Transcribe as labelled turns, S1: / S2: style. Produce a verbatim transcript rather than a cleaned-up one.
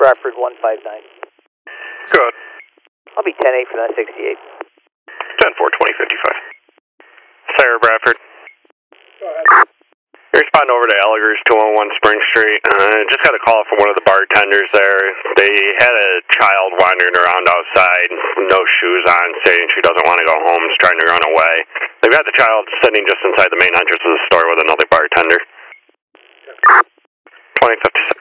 S1: Bradford one five nine.
S2: Good.
S1: I'll be ten eight for that sixty-eight.
S2: ten four, twenty fifty-five. Sarah Bradford.
S3: Go ahead.
S2: You're responding over to Eligers, two oh one Spring Street. Uh, just got a call from one of the bartenders there. They had a child wandering around outside, no shoes on, saying she doesn't want to go home, is trying to run away. They've got the child sitting just inside the main entrance of the store with another bartender. twenty fifty-seven.